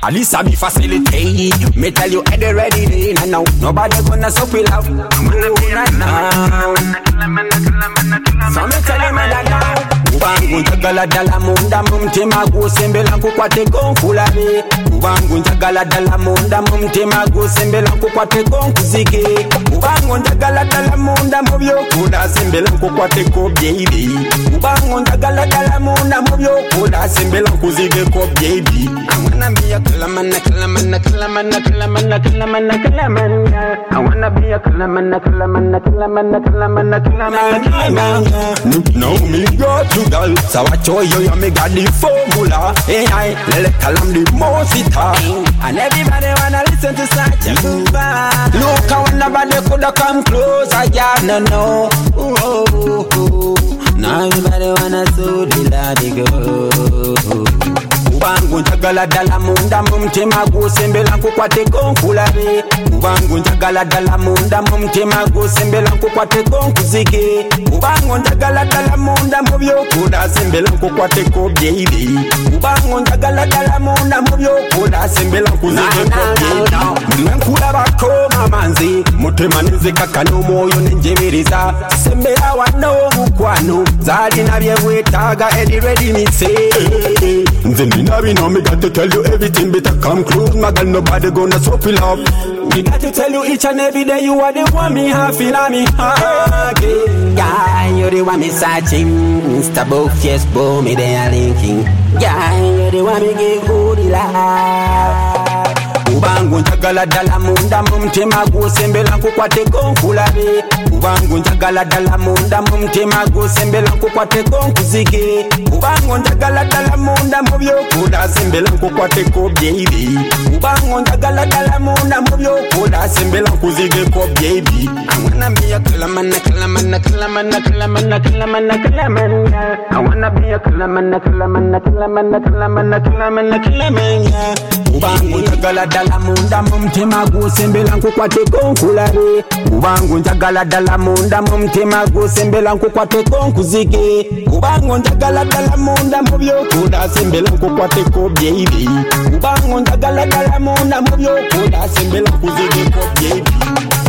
At least I be facilitate. Me tell you at the ready day. Now nobody gonna stop with love. I'm gonna be right now. So me tell you me that now. Ubangu njagala dala munda mumtima gusembela kukwate konkulale. Ubangu njagala dala munda mumtima gusembela kukwate konkuzike. Ubangu njagala dala munda mubyokuda sembela kukwate ko baby. Ubangu njagala dala munda mubyokuda sembela kuzike ko baby. I wanna be a kalaman. I wanna be a kalaman. No me go to girl, so I show you me got the formula. Hey, let kalam the mosita. And everybody wanna listen to such a super. Look how nobody coulda come close. I gotta know. Now everybody wanna so the lady go. Ubangu njagala dala munda mumtima gusembela kukwate konkulale. Ubangu njagala dala munda mumtima gusembela kukwate konkuzike. Ubangu njagala dala munda mubyokuda sembela kukwate ko baby. Ubangu njagala dala munda mubyokuda sembela kuzike ko baby. Mwenkula bakoma manzi mutima nizika kano moyo nenjebiriza. Sembela wano mukwano zali nabyewetaga edi ready me say. We know me got to tell you everything, better come close. My girl, nobody gonna swap it up. We got to tell you each and every day you are the one me half in me heart. Yeah, you're the one me searching. Insta both, yes, boom, me they are linking. Yeah, you're the one me give good life. Ubangu njagala dala munda mumtima gusembela kukwate konkulale. Ubangu njagala dala munda mumtima gusembela kukwate konkuzike. Ubangu njagala dala munda mubyokuda sembela kukwate ko baby. Ubangu njagala dala munda mubyokuda sembela kuzike ko baby. I wanna be a kalaman. I wanna be a kalaman. Ubangu njagala dala munda mumtima gusembela kukwate konkulale. Ubangu njagala dala munda mumtima gusembela kukwate konkuzike. Ubangu njagala dala munda mubyokuda sembela kukwate ko baby. Ubangu njagala dala munda mubyokuda sembela kuzike ko baby.